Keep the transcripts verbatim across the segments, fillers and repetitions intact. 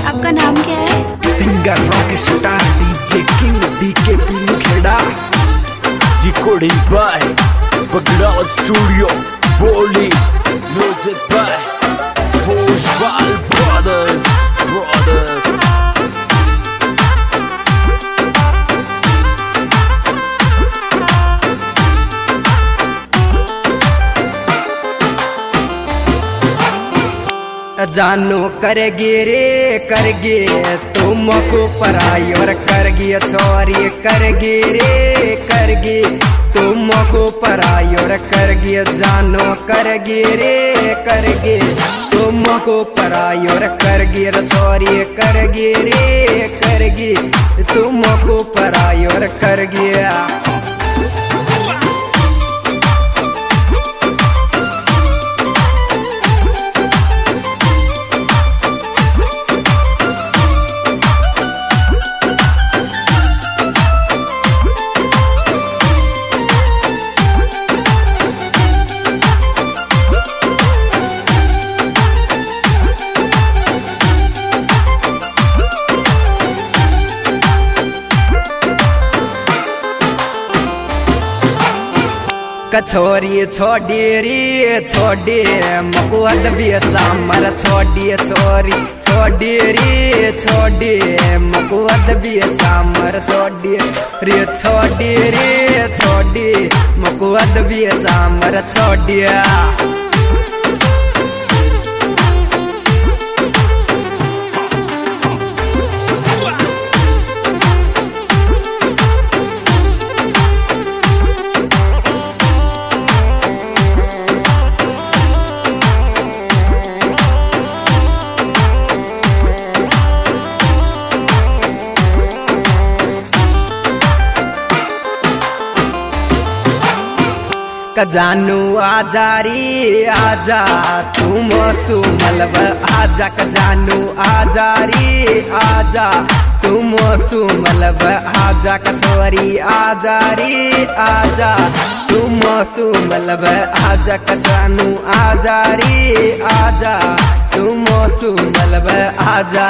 आपका नाम क्या है? Singer rock star DJ king DK Pilu Kheda. Recording by Bagdawal studio बोली। Music by Bhojpal brothers brothers. जानू करगे रे करगे तुमको पराई और करगे छोरी करगे रे करगे तुमको पराई और करगे जानू करगे रे करगे तुमको पराई और करगे छोरी करगे रे करगे तुमको पराई और करगे। कछोरी छोड़ी रे छोड़ी मकुअद भी चामर छोड़ी छोरी छोड़ी रे छोड़ी मकुअद भी चामर छोड़ी रे छोड़ी रे छोड़ी मकुअद भी चामर छोड़ी। जानू आजारी आजा तुम सुमलब आजा जानू आजारी आजा तुम सुमलब आजा कछोरी आजारी आजा तुम सुमलब आजा जानू आजारी आजा तुम सुमलब आजा।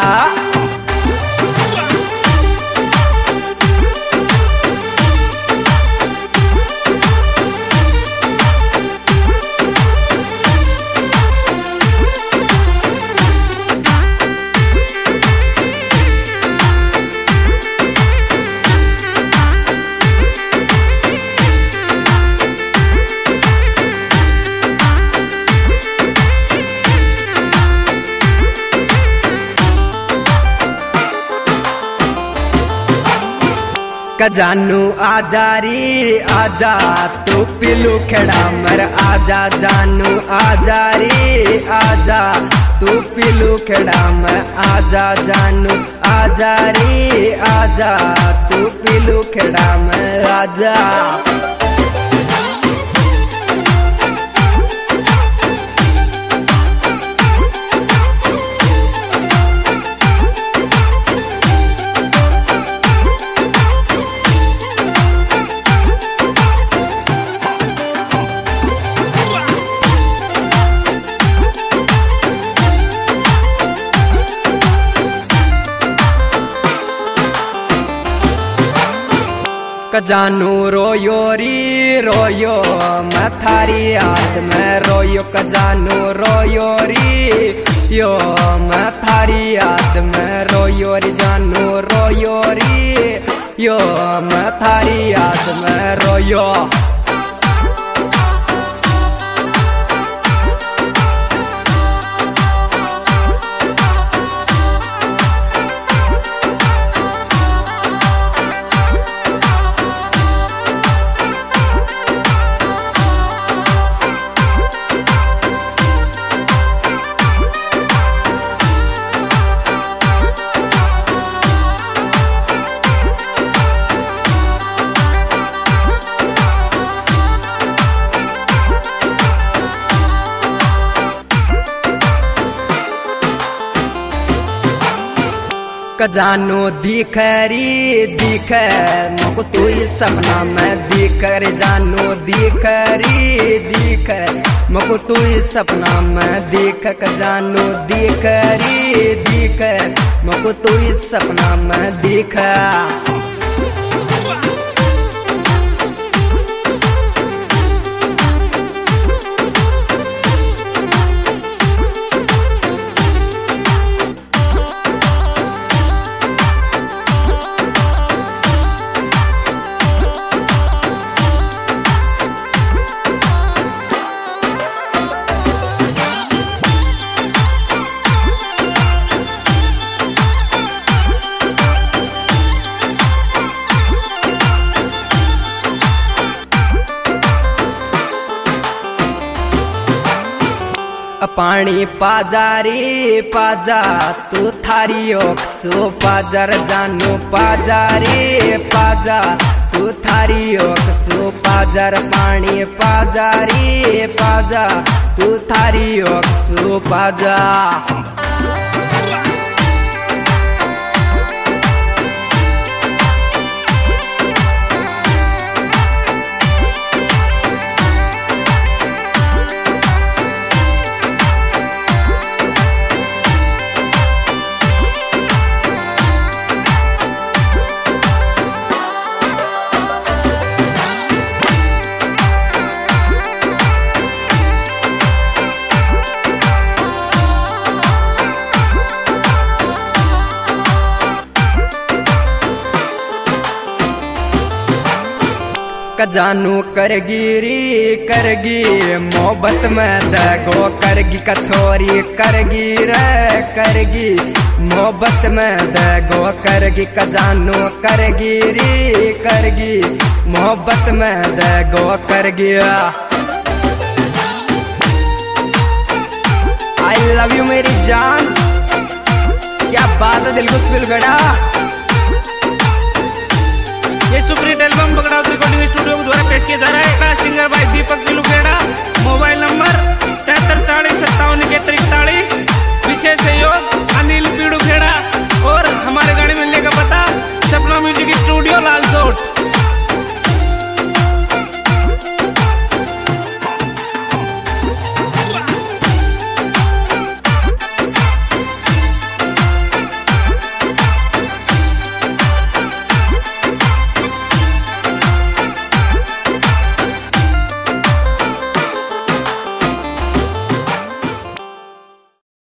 जानू आजारी आजा तू पिलू खेड़ा मर आजा जानू आजारी आजा तू पिलू खेड़ा मर आजा जानू आजारी आजा तू पिलू खेड़ा मर आजा। जानू रोयो री रोयो मैं थारी याद में रोयो जानू रोयो री यो मैं थारी याद में रोयो री जानू रोयो री यो मैं थारी याद में रोयो। कजानो दिख री दिख मको तू सपना में दिख रे जानो दिख री दिख मको तू सपना में दिख कजानो दिख री दिख मको तू सपना में दिख। पानी पाजारी पाजा तू थारी ओक्सो पाजार जानो पाजारी पाजा तू थारी ओक्सो पाजार पानी पाजारी पाजा तू थारी ओक्सो पाजा। कजानू करगी री करगी मोहब्बत में दगो करगी कछोरी करगी रे करगी मोहब्बत में दगो करगी कजानू करगी री करगी मोहब्बत में दगो करगी। आई लव यू मेरी जान, क्या बात है दिल को स्पिल गड़ा। ये superhit album Bagdawat recording studio द्वारा पेश किया जा रहा है। सिंगर भाई दीपक लुखेड़ा। Mobile number